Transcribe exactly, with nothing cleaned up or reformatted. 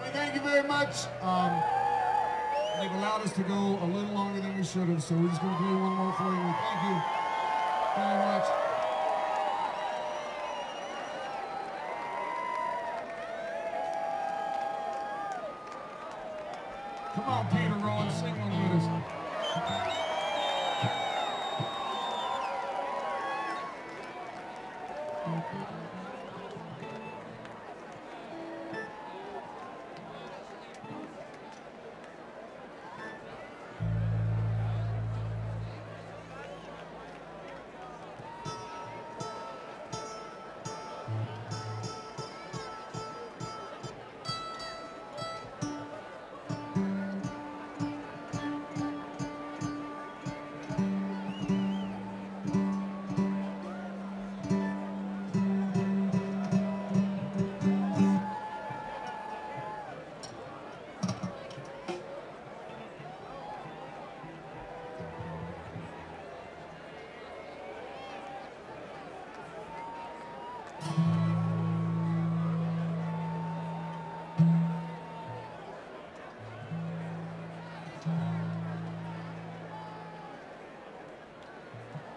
thank you very much. Um, they've allowed us to go a little longer than we should have, so we're just going to play one more for you. Thank you very much. Come on, Peter Rowan, sing one with us.